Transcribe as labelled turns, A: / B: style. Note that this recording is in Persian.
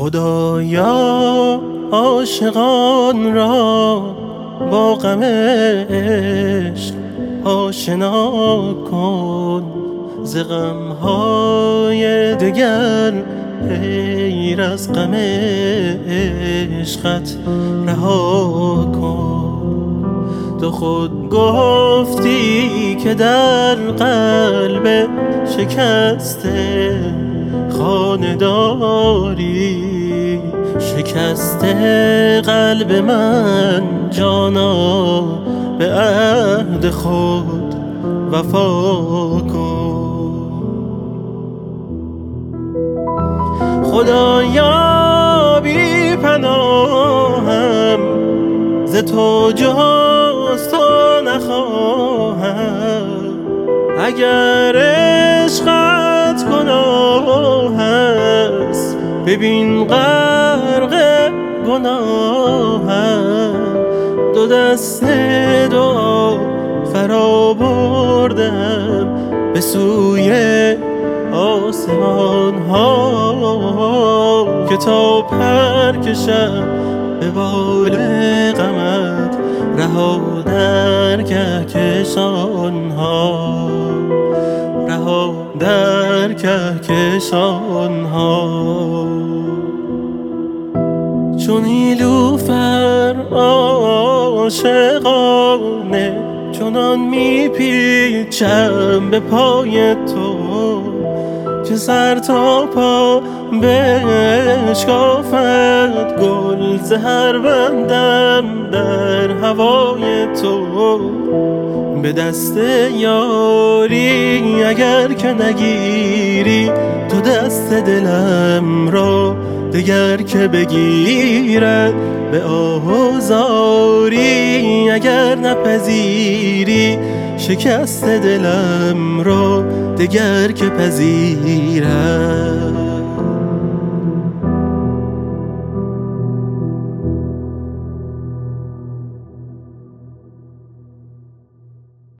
A: خدایا عاشقان را با غم عشق آشنا کن، ز غم‌های دگر غیر از غم عشقت رها کن. تو خود گفتی که در قلب شکسته خانه داری، شکسته قلب من جانا به عهد خود وفا کن. خدایا بی پناهم، ز تو جز تو نخواهم. اگر عشقت گناه است ببین غرق گناهم، دو دست دعا فرا بردم به سوی آسمان ها، که تا پر کشم به بال غمت رها در کهکشان ها، رها در کهکشان ها. چون نیلوفر عاشقانه چنان میپیچم به پای تو، که سر تا پا بشکافد گل ز هر بندم در هوای تو. به دست یاری اگر که نگیری تو دست دلم را، دگر که بگیرد به آزاری اگر نپذیری شکست دلم را، دگر که پذیرد.